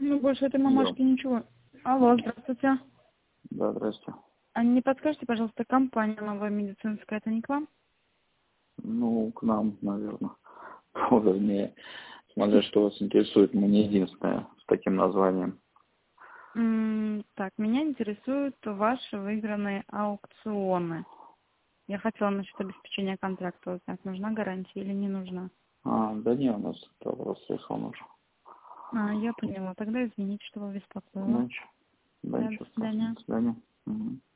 Ну, больше этой Да. мамашки ничего. Алло, здравствуйте. Да, здрасте. А не подскажете, пожалуйста, компания новая медицинская, это не к вам? Ну, к нам, наверное. Вернее, смотря что вас интересует, мы не единственная с таким названием. Так, меня интересуют ваши выигранные аукционы. Я хотела насчет обеспечения контракта узнать, нужна гарантия или не нужна. Да не, у нас это вопрос решен уже. Я поняла. Тогда извините, что вас беспокоила. Иначе. Да, Да, до ничего страшного. свидания. До свидания. Угу.